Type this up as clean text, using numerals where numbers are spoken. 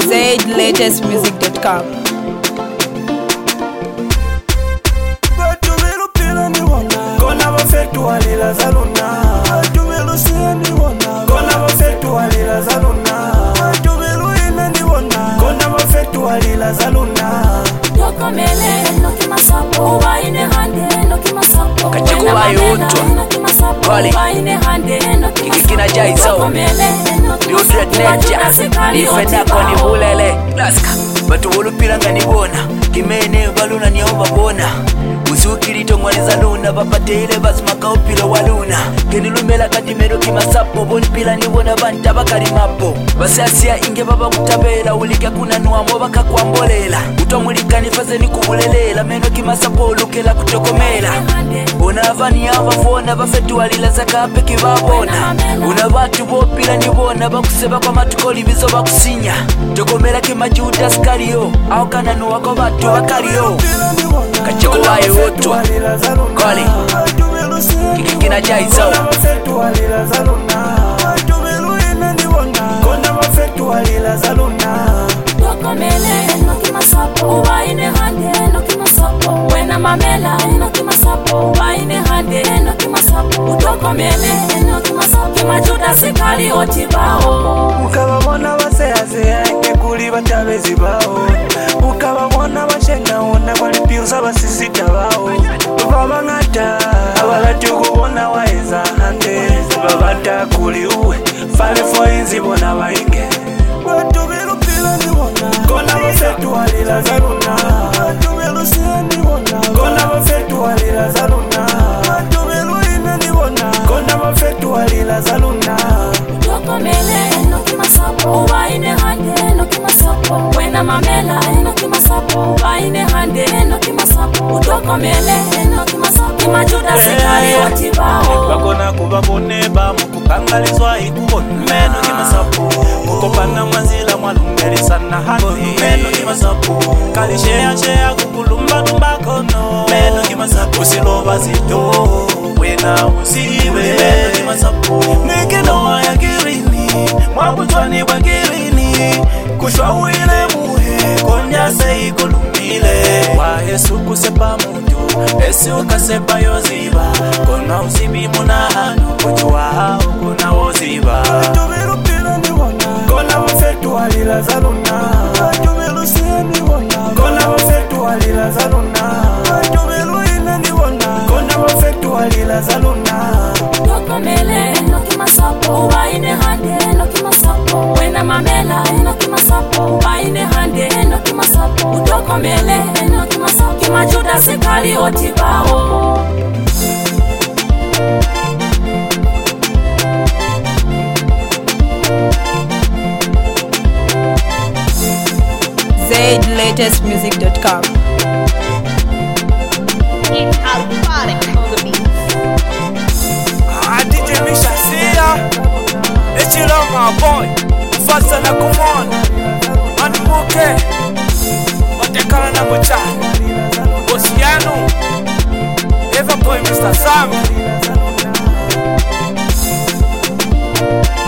ZLatestmusic.com. Kona bafetu walila zaluna Tubilu siya niwona Kona bafetu walila zaluna Tubilu ina niwona Kona bafetu walila zaluna Yoko mele noki masapo Waine hande noki masapo Kachiku wayotwa Kali Kikikina jaizo Yudred neja Nifenda koni bulele Laska Batu ulupilanga nibona Kimene baluna niomba bona Uzukiri tongwaliza luna Bapate ile basmaka upila waluna Kenilumela kadimero kimasapo Bonipila nibona banta bakali mapo Basasia inge baba kutabela Ulika kuna nuamo baka kuambolela Utomulika nifaze ni kubulelela Meno kimasapo ulukela kutokomela Unavani ava fona Bafetu walila zakape kibabona Unabatu bopila nibona Bakuseba kwa matukoli bizo bakusinya Tokomela kimajuda skariyo Au kananu wako batu wakariyo Kachiku wayo otwa Kali Kikikina jaizo Kona bafetu walila zaluna Tubilu ina niwona Kona bafetu walila zaluna Yoko mele noki masapo Waine hande noki masapo Wena mamela noki masapo Waine hande noki masapo Utoko mele noki masapo Kimajuda sikali otibao Ukababona baseazea Ngekuli batabezi bao Ukababona bashena Ona kwali piuza basisita bao Babangata Abalatu kubona waeza hande Babata kuli uwe Fale foenzi bona wainge Watubilu pila niwona Kona bafetu walila zaluna Watubilu siya niwona Kona bafetu walila zaluna Watubilu ina niwona Kona bafetu walila zaluna Yoko mele noki masapo Waine hande noki masapo Wena mamela noki masapo Waine hande noki masapo Utoko mele noki masapo Kimajuda sikali otibao Bakona kubabone ba mukupangalizwa ikubona Meno kimasapo Kukopana mwanzila mwalungeri sana handi Meno kimasapo Kalishea kukulumba kono Meno kimasapo Usiloba zito Wena usiwe Meno kimasapo Nikinoa ya girini Mwakutwani wa girini Kushwawile muhe Konya se ikulumile Wa Yesu kusepa mutu Esi ukasepa yoziba Kona usibi munahanu Kujua hao kuna woziba Tubilu pila niwona Kona bafetu walila zaluna Tubilu siya niwona Kona bafetu walila zaluna Tubilu ina niwona Kona bafetu walila zaluna Yoko mele noki masapo Waine hande noki masapo Wena mamela noki masapo Waine hande noki masapo Utoko mele noki masapo Kimajuda sikali otibao ZLatestmusic.com. It's Alphatic on the beats. DJ Misha Sia It's your love my boy Faster na kumona Manu muke Watekala na mocha Bosiano Eva boy Mr. Sam